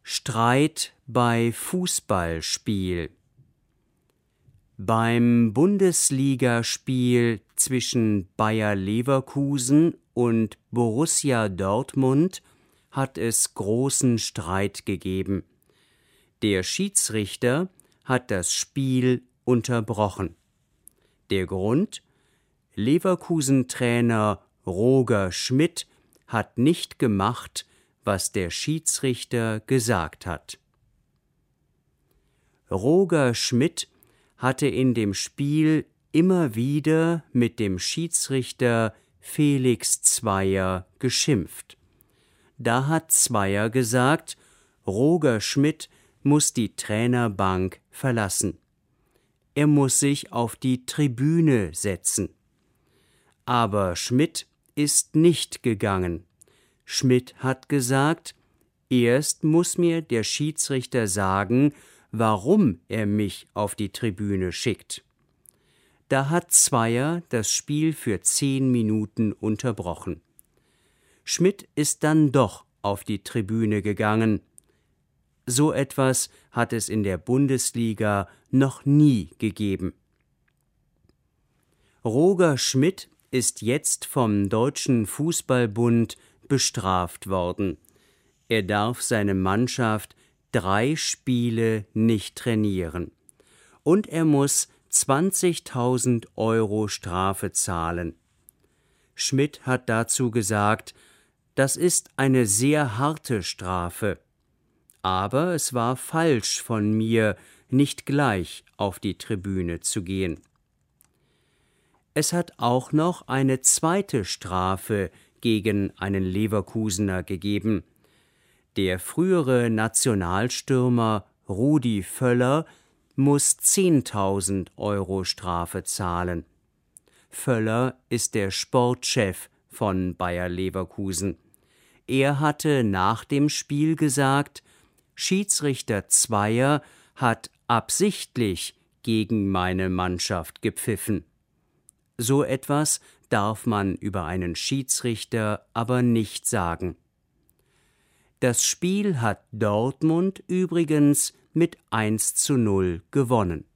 Streit bei Fußballspiel. Beim Bundesligaspiel zwischen Bayer Leverkusen und Borussia Dortmund hat es großen Streit gegeben. Der Schiedsrichter hat das Spiel unterbrochen. Der Grund? Leverkusen-Trainer Roger Schmidt hat nicht gemacht, was der Schiedsrichter gesagt hat. Roger Schmidt hatte in dem Spiel immer wieder mit dem Schiedsrichter Felix Zweier geschimpft. Da hat Zweier gesagt, Roger Schmidt muss die Trainerbank verlassen. Er muss sich auf die Tribüne setzen. Aber Schmidt ist nicht gegangen. Schmidt hat gesagt, erst muss mir der Schiedsrichter sagen, warum er mich auf die Tribüne schickt. Da hat Zweier das Spiel für 10 Minuten unterbrochen. Schmidt ist dann doch auf die Tribüne gegangen. So etwas hat es in der Bundesliga noch nie gegeben. Roger Schmidt ist jetzt vom Deutschen Fußballbund bestraft worden. Er darf seine Mannschaft 3 Spiele nicht trainieren. Und er muss 20.000 € Strafe zahlen. Schmidt hat dazu gesagt, das ist eine sehr harte Strafe. Aber es war falsch von mir, nicht gleich auf die Tribüne zu gehen. Es hat auch noch eine zweite Strafe gegen einen Leverkusener gegeben. Der frühere Nationalstürmer Rudi Völler muss 10.000 € Strafe zahlen. Völler ist der Sportchef von Bayer Leverkusen. Er hatte nach dem Spiel gesagt, Schiedsrichter Zweier hat absichtlich gegen meine Mannschaft gepfiffen. So etwas darf man über einen Schiedsrichter aber nicht sagen. Das Spiel hat Dortmund übrigens mit 1:0 gewonnen.